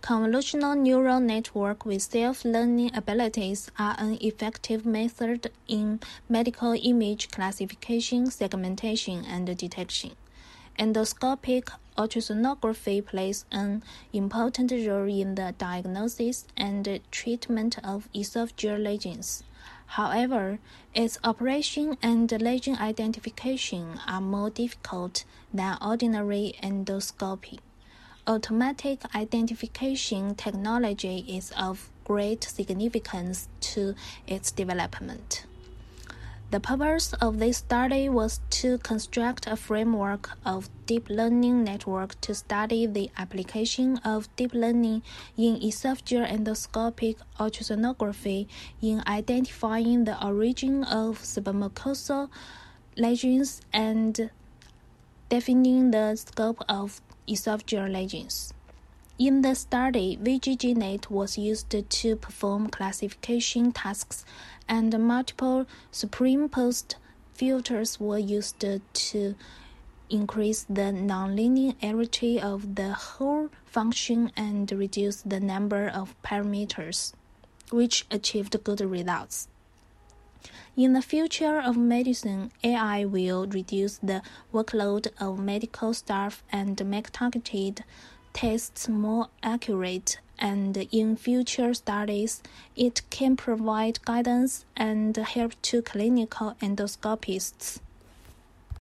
Convolutional neural networks with self-learning abilities are an effective method in medical image classification, segmentation, and detection. Endoscopic ultrasonography plays an important role in the diagnosis and treatment of esophageal lesions. However, its operation and lesion identification are more difficult than ordinary endoscopy. Automatic identification technology is of great significance to its development. The purpose of this study was to construct a framework of deep learning network to study the application of deep learning in esophageal endoscopic ultrasonography in identifying the origin of submucosal lesions and defining the scope of esophageal lesions. In the study, VGGNet was used to perform classification tasks, and multiple superimposed filters were used to increase the nonlinearity of the whole function and reduce the number of parameters, which achieved good results. In the future of medicine, AI will reduce the workload of medical staff and make targeted tests more accurate, and in future studies, it can provide guidance and help to clinical endoscopists.